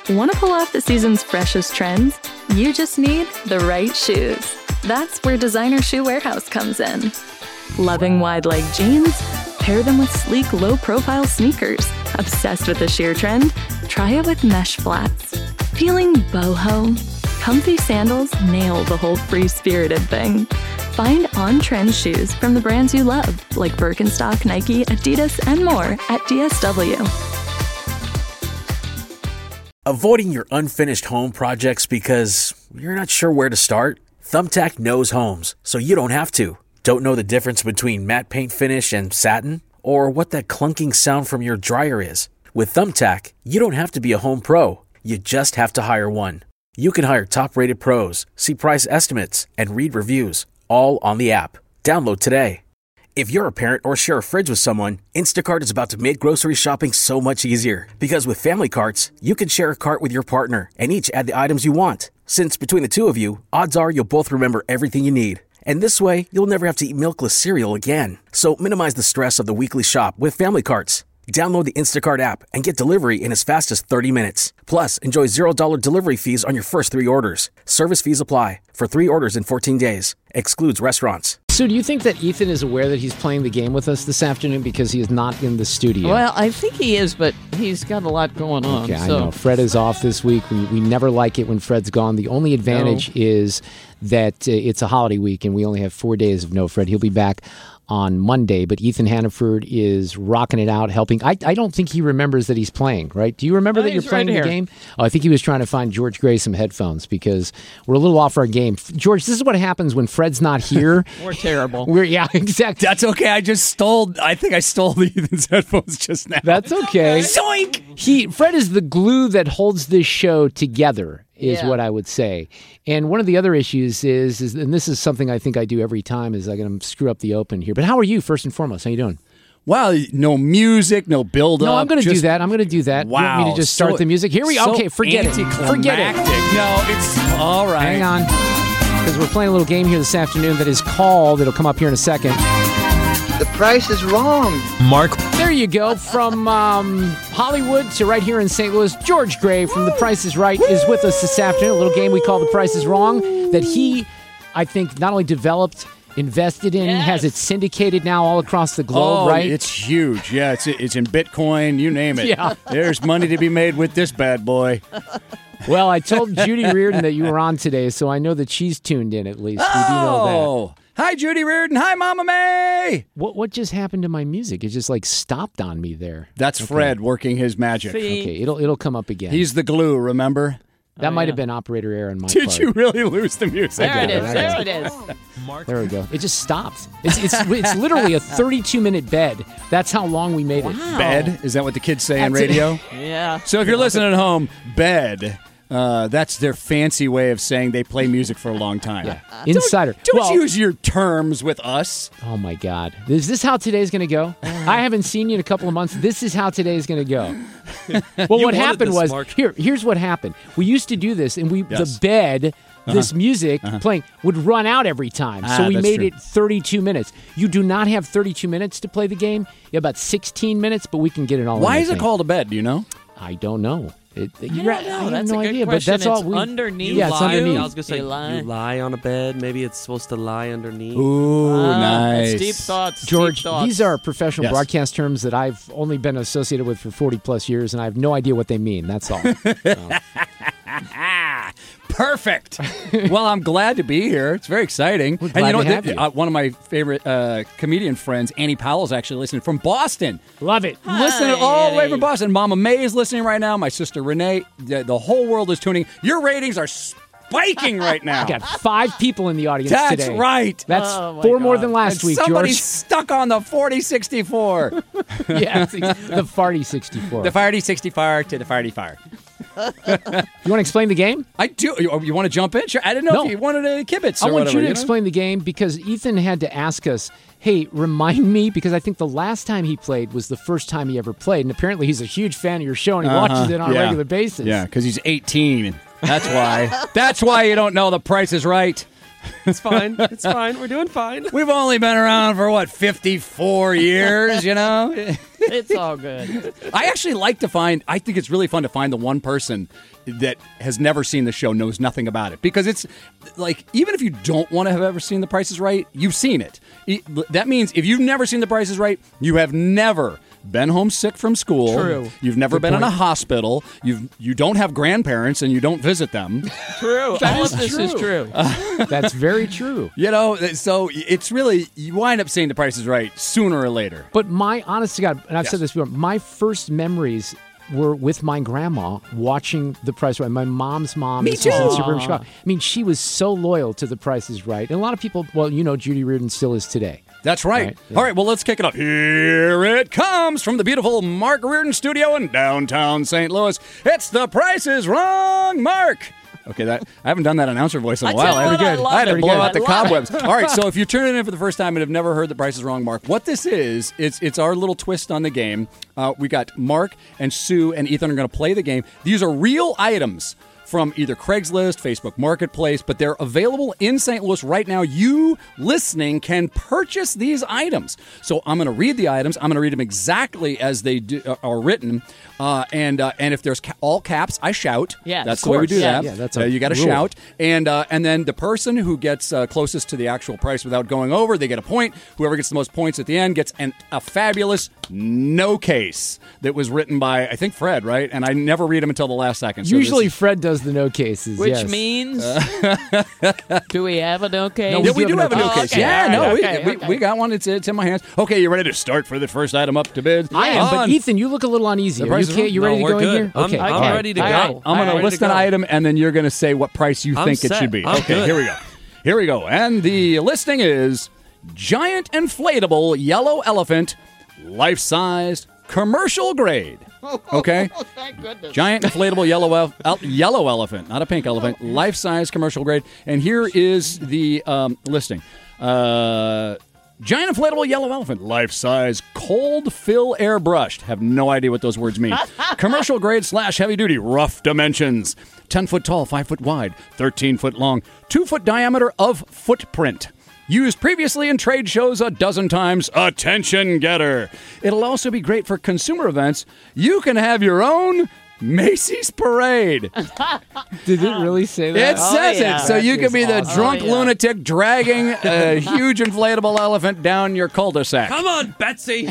Want to pull off the season's freshest trends? You just need the right shoes. That's where Designer Shoe Warehouse comes in. Loving wide-leg jeans? Pair them with sleek, low-profile sneakers. Obsessed with the sheer trend? Try it with mesh flats. Feeling boho? Comfy sandals nail the whole free-spirited thing. Find on-trend shoes from the brands you love, like Birkenstock, Nike, Adidas, and more at DSW. Avoiding your unfinished home projects because you're not sure where to start? Thumbtack knows homes, so you don't have to. Don't know the difference between matte paint finish and satin? Or what that clunking sound from your dryer is? With Thumbtack, you don't have to be a home pro. You just have to hire one. You can hire top-rated pros, see price estimates, and read reviews, all on the app. Download today. If you're a parent or share a fridge with someone, Instacart is about to make grocery shopping so much easier. Because with family carts, you can share a cart with your partner and each add the items you want. Since between the two of you, odds are you'll both remember everything you need. And this way, you'll never have to eat milkless cereal again. So minimize the stress of the weekly shop with family carts. Download the Instacart app and get delivery in as fast as 30 minutes. Plus, enjoy $0 delivery fees on your first 3 orders. Service fees apply. For 3 orders in 14 days. Excludes restaurants. So do you think that Ethan is aware that he's playing the game with us this afternoon because he is not in the studio? Well, I think he is, but he's got a lot going on. Okay, I know. Fred is off this week. We never like it when Fred's gone. The only advantage is that it's a holiday week and we only have 4 days of no Fred. He'll be back on Monday, but Ethan Hannaford is rocking it out, helping. I don't think he remembers that he's playing, right? Do you remember that you're playing the game? Oh, I think he was trying to find George Gray some headphones because we're a little off our game. George, this is what happens when Fred's not here. We're terrible. Yeah, exactly. That's okay. I think I stole Ethan's headphones just now. That's okay. Zoink! Fred is the glue that holds this show together. Is what I would say. And one of the other issues is, and this is something I think I do every time, is I'm going to screw up the open here. But how are you, first and foremost? How you doing? Well, no music, no build-up. No, I'm going to do that. I'm going to do that. Wow. You want me to just start the music? Here we go. Okay, forget it. Forget it. No, it's all right. Hang on. Because we're playing a little game here this afternoon that is called, it'll come up here in a second. The price is wrong. Mark. There you go. From Hollywood to right here in St. Louis, George Gray from The Price is Right is with us this afternoon. A little game we call The Price is Wrong that he, I think, not only developed, invested in, has it syndicated now all across the globe, right? It's huge. Yeah, it's in Bitcoin, you name it. Yeah. There's money to be made with this bad boy. Well, I told Judy Reardon that you were on today, so I know that she's tuned in at least. We do know that. Hi, Judy Reardon. Hi, Mama May. What just happened to my music? It just stopped on me there. That's Fred working his magic. Okay, it'll come up again. He's the glue, remember? That might have been operator error on my part. Did you really lose the music? There it is. There we go. It just stopped. It's literally a 32-minute bed. That's how long we made it. Bed? Is that what the kids say on radio? Yeah. So if you're listening at home, bed. That's their fancy way of saying they play music for a long time. Yeah. Insider. Don't use your terms with us. Oh, my God. Is this how today's going to go? I haven't seen you in a couple of months. This is how today's going to go. Well, what happened was, here's what happened. We used to do this, and the bed, this music playing, would run out every time. So we made it 32 minutes. You do not have 32 minutes to play the game. You have about 16 minutes, but we can get it all in. Why is it called a bed? Do you know? I don't know. I have no idea, but that's all. Underneath. Yeah, it's underneath. I was going to say, you lie on a bed. Maybe it's supposed to lie underneath. Ooh, nice. Deep thoughts. George, deep thoughts. These are professional broadcast terms that I've only been associated with for 40-plus years, and I have no idea what they mean. That's all. Perfect. Well, I'm glad to be here. It's very exciting. We're glad to have you. One of my favorite comedian friends, Annie Powell's actually listening from Boston. Love it. Listening all the way from Boston. Mama May is listening right now. My sister Renee. The whole world is tuning. Your ratings are spiking right now. I got 5 people in the audience today. That's right. That's 4 more than last week, somebody's George. stuck on the 4064. Yeah, the farty 64. The farty 64 to the farty fire. You want to explain the game? I do. You want to jump in? Sure. I didn't know if you wanted to kibitz or I want whatever, you to explain the game because Ethan had to ask us, hey, remind me, because I think the last time he played was the first time he ever played, and apparently he's a huge fan of your show and he watches it on a regular basis. Yeah, because he's 18. That's why. That's why you don't know The Price is Right. It's fine. It's fine. We're doing fine. We've only been around for, 54 years, you know? It's all good. I actually like to I think it's really fun to find the one person that has never seen the show, knows nothing about it. Because it's like, even if you don't want to have ever seen The Price is Right, you've seen it. That means if you've never seen The Price is Right, you have never been homesick from school. True. You've never been in a hospital. You don't have grandparents and you don't visit them. True. All of this is true. That's very true. You know, so it's really, you wind up seeing The Price is Right sooner or later. But my, honest to God, and I've said this before, my first memories were with my grandma watching The Price is Right. My mom's mom. Me too. In Suburban Chicago. I mean, she was so loyal to The Price is Right. And a lot of people, well, Judy Reardon still is today. That's right. Right, yeah. All right, well, let's kick it off. Here it comes from the beautiful Mark Reardon studio in downtown St. Louis. It's The Price is Wrong, Mark. Okay, I haven't done that announcer voice in a while. I had to blow out the cobwebs. It. All right, so if you're tuning in for the first time and have never heard The Price is Wrong, Mark, what this is, it's our little twist on the game. We got Mark and Sue and Ethan are going to play the game. These are real items from either Craigslist, Facebook Marketplace, but they're available in St. Louis right now. You listening can purchase these items. So I'm going to read the items. I'm going to read them exactly as they are written. And if there's all caps, I shout. Yeah, that's the way we do that. Yeah, that's you got to rule. shout. And then the person who gets closest to the actual price without going over, they get a point. Whoever gets the most points at the end gets a fabulous no case that was written by, I think, Fred, right? And I never read them until the last second. So Usually Fred does the no cases. Which yes. means, do we have a no case? No, Yeah, we do have a no Oh, case. okay. Yeah, All no, right. Okay. we got one. It's in my hands. Okay, you ready to start for the first item up to bid? I am, but On- Ethan, you look a little uneasy. The Are Price you is okay? Wrong? You ready No, to go we're in good. here? I'm- Okay. I'm ready to All go. right. I'm going to ready list to an go. item, and then you're going to say what price you I'm think it set. should be. I'm Okay, good. here we go. Here we go. And the listing is giant inflatable yellow elephant, life-sized, commercial grade. Okay? Thank goodness. Giant inflatable yellow elephant, not a pink elephant, life-size commercial grade. And here is the listing. Giant inflatable yellow elephant, life-size, cold fill airbrushed. Have no idea what those words mean. Commercial grade / heavy duty, rough dimensions. 10 foot tall, 5 foot wide, 13 foot long, 2 foot diameter of footprint. Used previously in trade shows a dozen times. Attention getter. It'll also be great for consumer events. You can have your own Macy's parade. Did it really say that? It says yeah. it. So That you is can be the awesome. drunk Oh, yeah. lunatic dragging a huge inflatable elephant down your cul-de-sac. Come on, Betsy.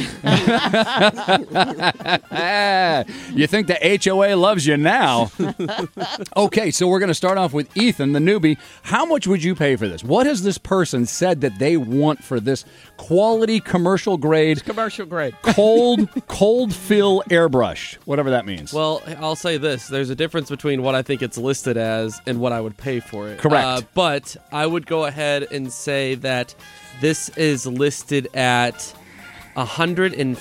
You think the HOA loves you now. Okay, so we're going to start off with Ethan, the newbie. How much would you pay for this? What has this person said that they want for this quality commercial grade Commercial grade. cold fill airbrush? Whatever that means. Well, I'll say this. There's a difference between what I think it's listed as and what I would pay for it. Correct. But I would go ahead and say that this is listed at $150.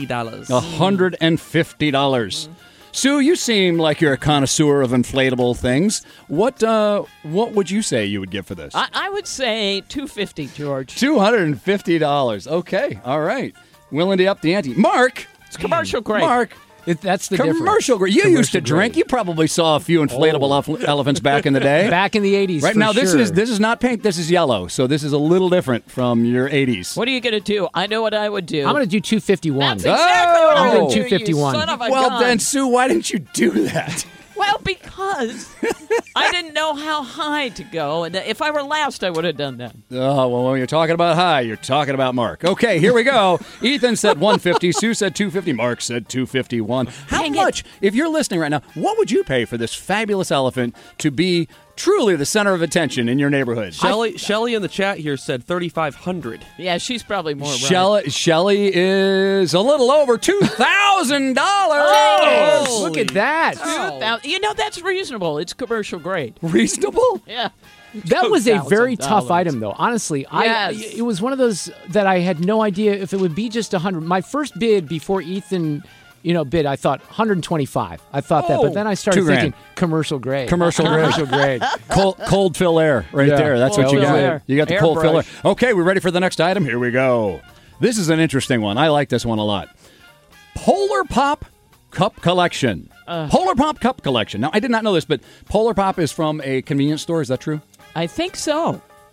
$150. Sue, you seem like you're a connoisseur of inflatable things. What would you say you would give for this? I would say $250, George. $250. Okay, all right. Willing to up the ante. Mark! It's commercial grade. Mark! That's the difference. Commercial grade. You Commercial used to drink. grade. You probably saw a few inflatable elephants back in the day. Back in the 80s, Right for now, sure. this is not pink. This is yellow. So this is a little different from your 80s. What are you going to do? I know what I would do. I'm going to do 251. That's exactly what I Oh! would do, 251. you son of a Well, gun. then, Sue, why didn't you do that? Well, because I didn't know how high to go, and if I were last, I would have done that. Oh, well, when you're talking about high, you're talking about Mark. Okay, here we go. Ethan said 150. Sue said 250. Mark said 251. How Dang it. much, if you're listening right now, what would you pay for this fabulous elephant to be truly the center of attention in your neighborhood? Shelly in the chat here said $3,500. Yeah, she's probably more right. Shelley is a little over $2,000. Oh! Look at that. You know, that's reasonable. It's commercial grade. Reasonable? Yeah. That was a very tough $2,000. item, though. Honestly, Yes. it was one of those that I had no idea if it would be just 100. My first bid before Ethan, bid, I thought 125. I thought that, but then I started $2,000. thinking commercial grade. Commercial grade. Cold fill air right Yeah. there. That's what Cold you fill got. air. You got the cold fill air. Airbrush. Okay, we ready for the next item? Here we go. This is an interesting one. I like this one a lot. Polar Pop Cup Collection. Polar Pop Cup Collection. Now, I did not know this, but Polar Pop is from a convenience store. Is that true? I think so.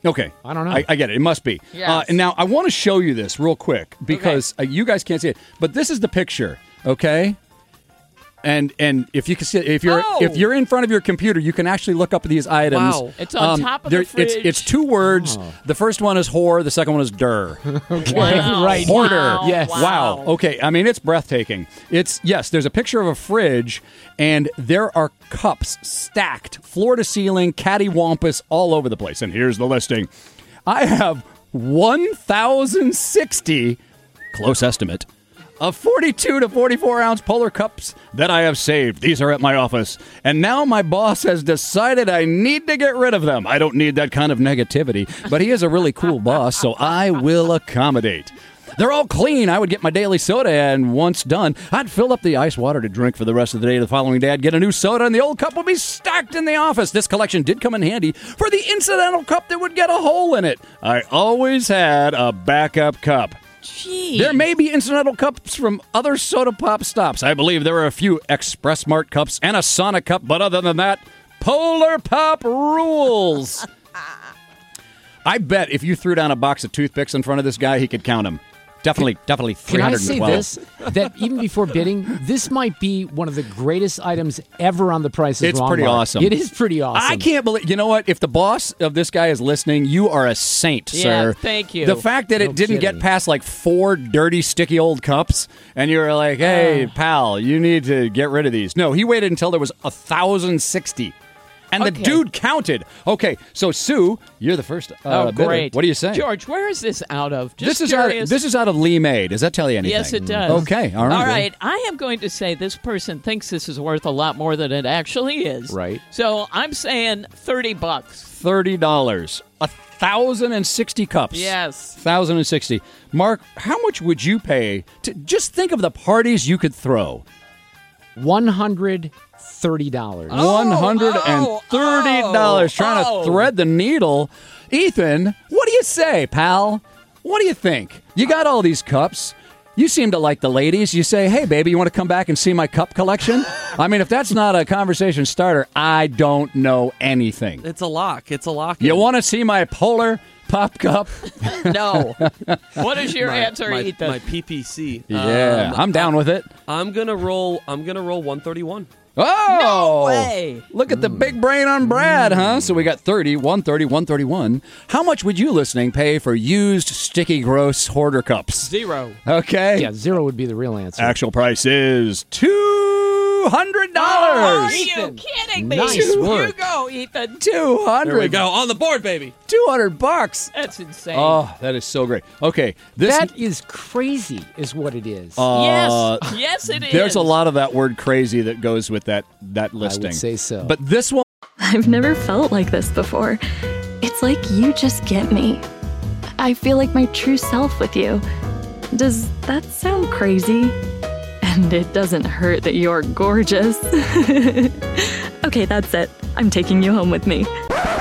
Okay. I don't know. I get it. It must be. Yes. And now I want to show you this real quick because you guys can't see it. But this is the picture, okay? And if you can see it, if you're in front of your computer, you can actually look up these items. Wow. It's on top of the fridge. It's two words. The first one is whore. The second one is der. Okay. Wow. Right. Hoarder. Wow. Yes. Wow. Okay. I mean, it's breathtaking. There's a picture of a fridge, and there are cups stacked, floor to ceiling, cattywampus all over the place. And here's the listing. I have 1,060, close estimate, of 42 to 44 ounce polar cups that I have saved. These are at my office. And now my boss has decided I need to get rid of them. I don't need that kind of negativity, but he is a really cool boss, so I will accommodate. They're all clean. I would get my daily soda, and once done, I'd fill up the ice water to drink for the rest of the day. The following day, I'd get a new soda, and the old cup would be stacked in the office. This collection did come in handy for the incidental cup that would get a hole in it. I always had a backup cup. Jeez. There may be incidental cups from other soda pop stops. I believe there are a few Express Mart cups and a Sonic cup, but other than that, Polar Pop rules. I bet if you threw down a box of toothpicks in front of this guy, he could count them. Definitely 312. Can I say this? That even before bidding, this might be one of the greatest items ever on the Price is It's Wrong pretty Mark. awesome. It is pretty awesome. I can't believe. You know what? If the boss of this guy is listening, you are a saint, Yeah, sir. thank you. The fact that No it didn't kidding. get past like 4 dirty, sticky old cups, and you were like, "Hey, pal, you need to get rid of these." No, he waited until there was 1,060. And the Okay. dude counted. Okay, so Sue, you're the first. Oh, bidder. great. What do you say, George, where is this out of? Just This curious. is out of Lee May. Does that tell you anything? Yes, it does. Okay, all right. All right. I am going to say this person thinks this is worth a lot more than it actually is. Right. So I'm saying $30. $30. 1,060 cups. Yes. 1,060. Mark, how much would you pay to just think of the parties you could throw? $130. $130. Trying to thread the needle. Ethan, what do you say, pal? What do you think? You got all these cups. You seem to like the ladies. You say, "Hey, baby, you want to come back and see my cup collection?" I mean, if that's not a conversation starter, I don't know anything. It's a lock. It's a lock. You want to see my Polar Pop cup? No. What is your answer, Ethan? My PPC. Yeah, I'm down with it. I'm gonna roll 131. Oh! No way. Look at the big brain on Brad, huh? So we got 30, 130, 131. How much would you listening pay for used, sticky, gross hoarder cups? 0. Okay. Yeah, 0 would be the real answer. Actual price is $200. Are you kidding me? Nice You work. go, Ethan. 200. There we go. On the board, baby. $200. That's insane. Oh, that is so great. Okay. This That is crazy, is what it is. yes, it is. There's a lot of that word crazy that goes with that I listing. would say so. But this one I've never felt like this before. It's like you just get me. I feel like my true self with you. Does that sound crazy? And it doesn't hurt that you're gorgeous. Okay, that's it. I'm taking you home with me.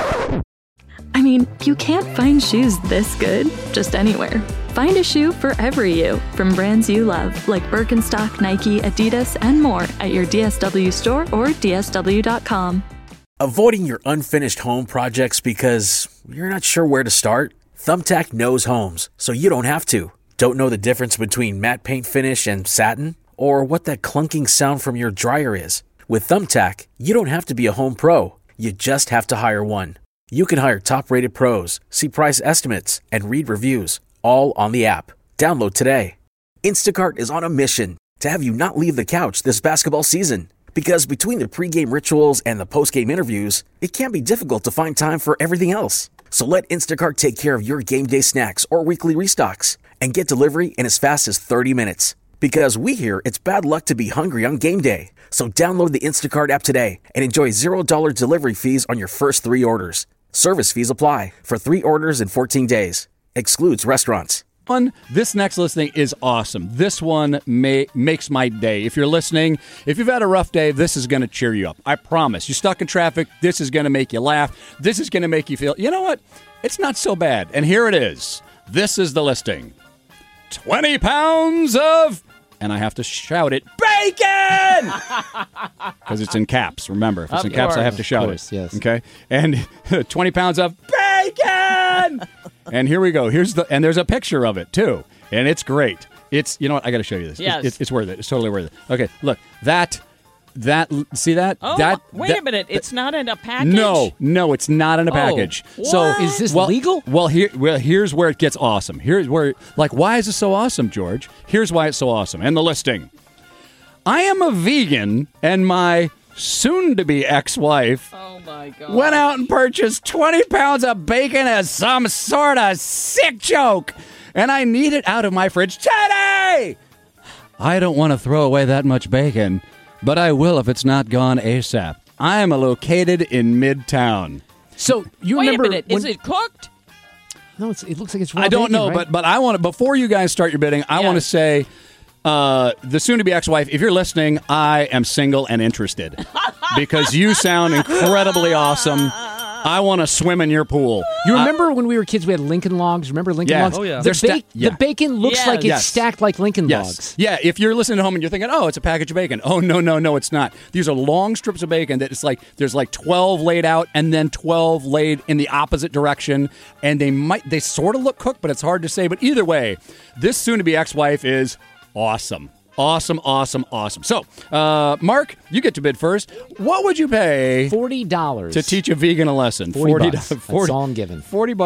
I mean, you can't find shoes this good just anywhere. Find a shoe for every you from brands you love, like Birkenstock, Nike, Adidas, and more at your DSW store or DSW.com. Avoiding your unfinished home projects because you're not sure where to start? Thumbtack knows homes, so you don't have to. Don't know the difference between matte paint finish and satin? Or what that clunking sound from your dryer is? With Thumbtack, you don't have to be a home pro. You just have to hire one. You can hire top-rated pros, see price estimates, and read reviews, all on the app. Download today. Instacart is on a mission to have you not leave the couch this basketball season. Because between the pregame rituals and the postgame interviews, it can be difficult to find time for everything else. So let Instacart take care of your game day snacks or weekly restocks and get delivery in as fast as 30 minutes. Because we hear it's bad luck to be hungry on game day. So download the Instacart app today and enjoy $0 delivery fees on your first 3 orders. Service fees apply for 3 orders in 14 days. Excludes restaurants. This next listing is awesome. This one makes my day. If you're listening, if you've had a rough day, this is going to cheer you up. I promise. You're stuck in traffic, this is going to make you laugh. This is going to make you feel, you know what? It's not so bad. And here it is. This is the listing. 20 pounds of, and I have to shout it, bacon! Because it's in caps, remember. If it's in caps, I have to shout course, it. yes. Okay? And 20 pounds of bacon! vegan. And here we go. And there's a picture of it too, and it's great. It's, you know what? I got to show you this. Yes. It's worth it. It's totally worth it. Okay, look, that see that? Oh, wait a minute. It's not in a package? No, it's not in a package. So Is this legal? Well, here's where it gets awesome. Here's where, why is this so awesome, George? Here's why it's so awesome. And the listing. I am a vegan, and my soon-to-be ex-wife Oh, my God. went out and purchased 20 pounds of bacon as some sort of sick joke, and I need it out of my fridge today. I don't want to throw away that much bacon, but I will if it's not gone ASAP. I am located in Midtown. So you Wait a remember? minute. Is it cooked? No, it looks like it's raw I don't bacon, know, right? but I want to, before you guys start your bidding, I want to say, the soon-to-be ex-wife, if you're listening, I am single and interested because you sound incredibly awesome. I want to swim in your pool. You remember when we were kids, we had Lincoln Logs? Remember Lincoln Yeah. Logs? Oh, yeah. The bacon looks like it's Yes. stacked like Lincoln Yes. Logs. Yeah, if you're listening at home and you're thinking, oh, it's a package of bacon. Oh, no, it's not. These are long strips of bacon that it's like, there's like 12 laid out and then 12 laid in the opposite direction. And they sort of look cooked, but it's hard to say. But either way, this soon-to-be ex-wife is awesome. Awesome. So, Mark, you get to bid first. What would you pay $40 to teach a vegan a lesson? $40. That's all I'm giving.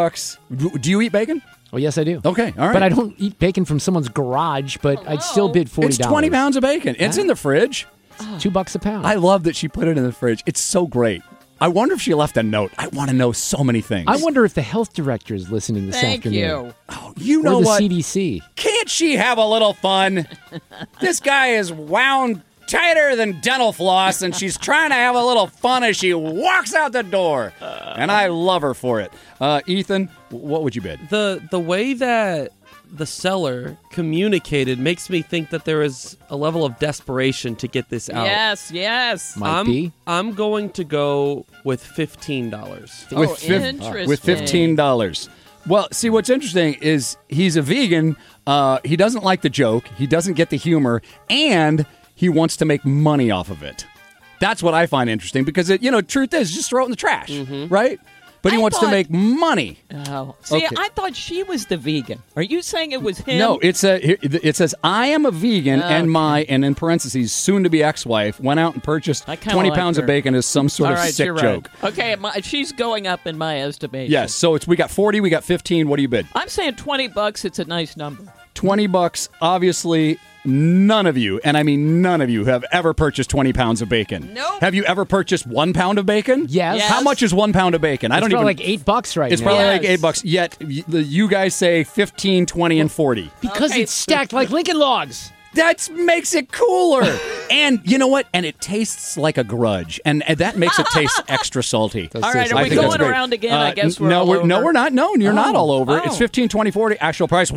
$40. Do you eat bacon? Oh, yes, I do. Okay, all right. But I don't eat bacon from someone's garage, but I'd still bid $40. It's 20 pounds of bacon. It's in the fridge. $2 a pound. I love that she put it in the fridge. It's so great. I wonder if she left a note. I want to know so many things. I wonder if the health director is listening this Thank afternoon. you. Oh, you Or know the what? CDC. Can't she have a little fun? This guy is wound tighter than dental floss, and she's trying to have a little fun as she walks out the door. And I love her for it. Ethan, what would you bid? The way that the seller communicated makes me think that there is a level of desperation to get this out. Yes. Might be. I'm going to go with $15. Interesting. With $15. Well, see, what's interesting is he's a vegan. He doesn't like the joke. He doesn't get the humor, and he wants to make money off of it. That's what I find interesting because, truth is, just throw it in the trash, right? But he wants to make money. Oh. See, Okay. I thought she was the vegan. Are you saying it was him? No, it says, I am a vegan, and in parentheses, soon-to-be ex-wife went out and purchased I 20 kinda like pounds of her. bacon as some sort All of right, sick you're right. joke. Okay, she's going up in my estimation. Yes, so we got 40, we got 15. What do you bid? I'm saying $20. It's a nice number. $20. Obviously, none of you, and I mean none of you, have ever purchased 20 pounds of bacon. Nope. Have you ever purchased 1 pound of bacon? Yes. Yes. How much is 1 pound of bacon? I It's don't probably even. like $8 right It's now. probably Yes. like $8. Yet you guys say 15, 20, and 40. Because Okay. it's stacked like Lincoln Logs. That makes it cooler. And you know what? And it tastes like a grudge, and that makes it taste extra salty. Does All right, taste are like we think that's going great. around again? I guess we're no, all we're over. no, we're not. No, you're not all over. Oh. It's 15, 20, 40. Actual price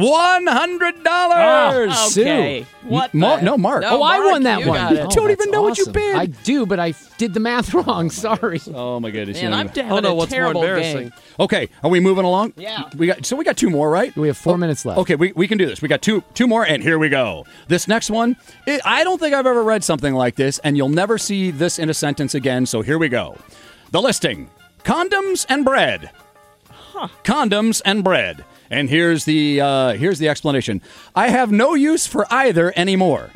$100. Okay. What? Mark, the- no, Mark. Oh, I Mark, won that you one. got it. Oh, Don't even that's know what you awesome. bid. I do, but I did the math wrong. Sorry. Oh my goodness! Man, you I'm know. having Oh no, a what's more terrible embarrassing? game. Okay, are we moving along? Yeah. We got 2 more, right? We have 4 minutes left. Okay, we can do this. We got two more, and here we go. This next one, I don't think I've ever read something like this, and you'll never see this in a sentence again, so here we go. The listing: condoms and bread. Condoms and bread. And here's the explanation. I have no use for either anymore.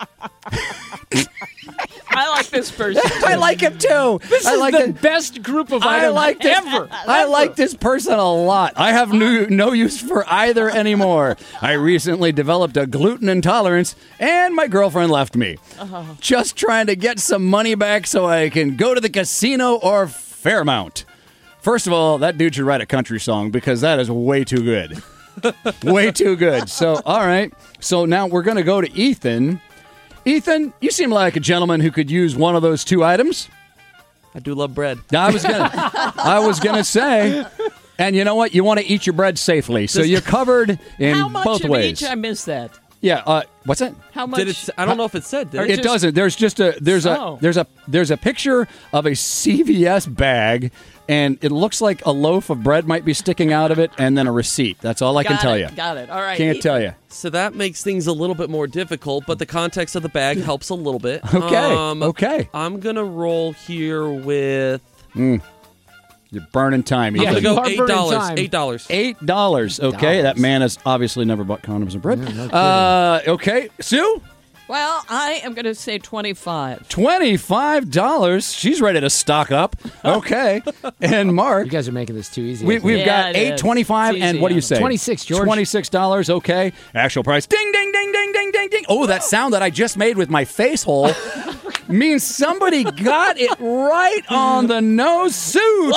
I like this person. I like him too. This I is like the it. best group of I items like this. ever. I like this person a lot. I have no use for either anymore. I recently developed a gluten intolerance, and my girlfriend left me. Just trying to get some money back so I can go to the casino or Fairmount. First of all, that dude should write a country song because that is way too good. Way too good. So, all right. So now we're going to go to Ethan. Ethan, you seem like a gentleman who could use one of those 2 items. I do love bread. I was gonna say, and you know what? You want to eat your bread safely, so you're covered in How much both of ways. each? I missed that. Yeah. What's that? How much? Did it? I don't know if it said. Did Or it? It just- doesn't. There's just a there's Oh. a picture of a CVS bag, and it looks like a loaf of bread might be sticking out of it, and then a receipt. That's all I can Got tell it, you. Got it. All right. Can't tell you. So that makes things a little bit more difficult, but the context of the bag helps a little bit. Okay. Okay. I'm gonna roll here with You're burning time. Yeah, I'm Ethan. going to you go are burning $8. $8. Okay, that man has obviously never bought condoms and bread. Okay, Sue? Well, I am going to say 25. $25. She's ready to stock up. Okay. And Mark? You guys are making this too easy. We've Yeah, got it is. $8.25, It's and easy, what do you Adam. say? 26, George. $26, okay. Actual price, ding, ding, ding, ding, ding, ding, ding. Oh, that sound that I just made with my face hole means somebody got it right on the nose. Sue, $25.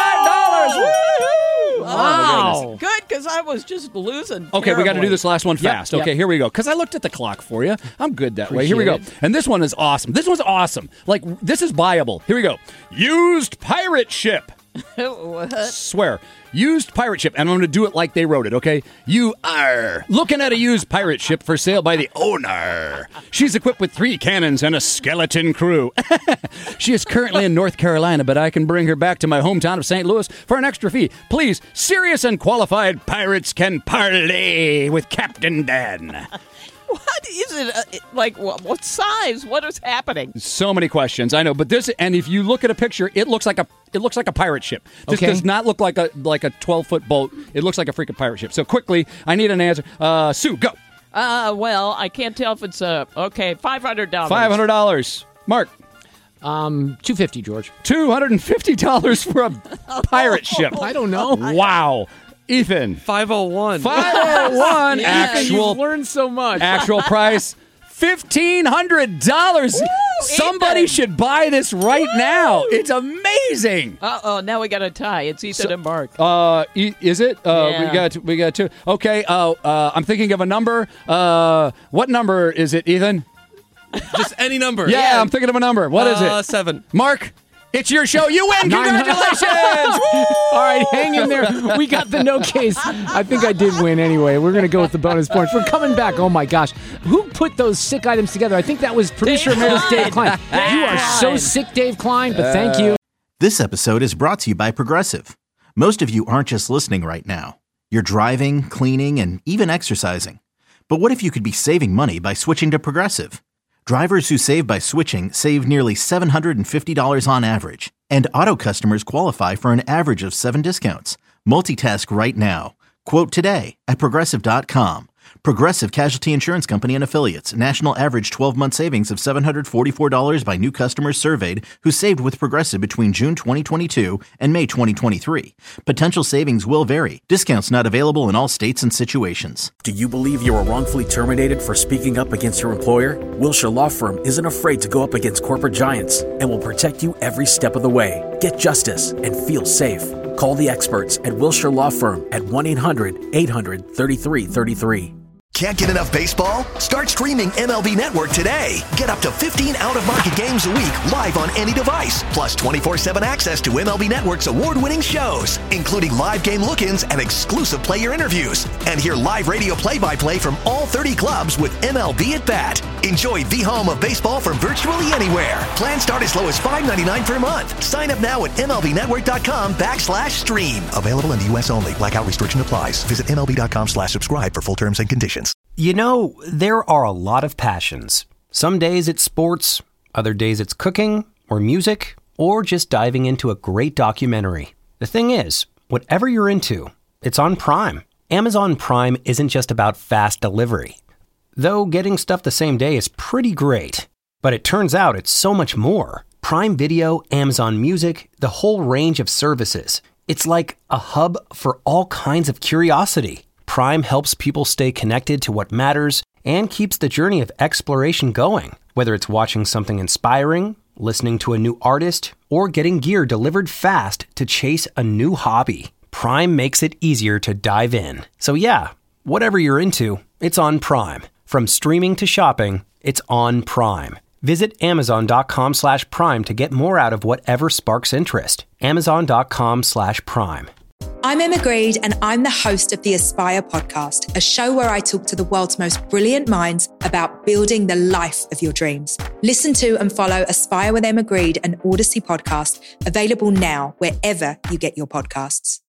Wow. Good, because I was just losing. Okay, we got to do terribly. this last one fast. yep. Okay, here we go. Because I looked at the clock for you. I'm good that way. Here we go. Appreciate And this one is awesome. This one's awesome. Like, this is viable. Here we go. Used pirate ship. What? Swear. Used pirate ship. And I'm going to do it like they wrote it, okay? You are looking at a used pirate ship for sale by the owner. She's equipped with 3 cannons and a skeleton crew. She is currently in North Carolina, but I can bring her back to my hometown of St. Louis for an extra fee. Please, serious and qualified pirates can parley with Captain Dan. What is it? Like, what size? What is happening? So many questions, I know, but this, and if you look at a picture, it looks like a pirate ship. This Okay. does not look like a 12-foot boat. It looks like a freaking pirate ship. So quickly, I need an answer. Sue, go. Well, I can't tell if it's okay, $500. $500. Mark, $250, George. $250 for a pirate ship. I don't know. Wow. Ethan, 501. 501 actual You've learned so much. actual price. $1,500. Somebody Ethan. should buy this right now. It's amazing. Uh-oh, now we got a tie. It's Ethan and Mark. Is it? Yeah. We got two. Okay. I'm thinking of a number. What number is it, Ethan? Just any number. Yeah, I'm thinking of a number. What is it? 7. Mark, it's your show. You win. 900. Congratulations. All right, hang in there. We got the no case. I think I did win anyway. We're going to go with the bonus points. We're coming back. Oh, my gosh. Who put those sick items together? I think that was producer emeritus Dave Klein. You are so sick, Dave Klein, but thank you. This episode is brought to you by Progressive. Most of you aren't just listening right now. You're driving, cleaning, and even exercising. But what if you could be saving money by switching to Progressive? Drivers who save by switching save nearly $750 on average, and auto customers qualify for an average of 7 discounts. Multitask right now. Quote today at Progressive.com. Progressive Casualty Insurance Company and Affiliates. National average 12-month savings of $744 by new customers surveyed who saved with Progressive between June 2022 and May 2023. Potential savings will vary. Discounts not available in all states and situations. Do you believe you were wrongfully terminated for speaking up against your employer? Wilshire Law Firm isn't afraid to go up against corporate giants and will protect you every step of the way. Get justice and feel safe. Call the experts at Wilshire Law Firm at 1-800-800-3333. Can't get enough baseball? Start streaming MLB Network today. Get up to 15 out-of-market games a week live on any device. Plus 24/7 access to MLB Network's award-winning shows, including live game look-ins and exclusive player interviews. And hear live radio play-by-play from all 30 clubs with MLB at Bat. Enjoy the home of baseball from virtually anywhere. Plans start as low as $5.99 per month. Sign up now at MLBnetwork.com/stream. Available in the U.S. only. Blackout restriction applies. Visit MLB.com/subscribe for full terms and conditions. You know, there are a lot of passions. Some days it's sports, other days it's cooking, or music, or just diving into a great documentary. The thing is, whatever you're into, it's on Prime. Amazon Prime isn't just about fast delivery. Though getting stuff the same day is pretty great. But it turns out it's so much more. Prime Video, Amazon Music, the whole range of services. It's like a hub for all kinds of curiosity. Prime helps people stay connected to what matters and keeps the journey of exploration going. Whether it's watching something inspiring, listening to a new artist, or getting gear delivered fast to chase a new hobby, Prime makes it easier to dive in. So yeah, whatever you're into, it's on Prime. From streaming to shopping, it's on Prime. Visit Amazon.com/Prime to get more out of whatever sparks interest. Amazon.com/Prime. I'm Emma Greed, and I'm the host of the Aspire podcast, a show where I talk to the world's most brilliant minds about building the life of your dreams. Listen to and follow Aspire with Emma Greed, an Odyssey podcast, available now wherever you get your podcasts.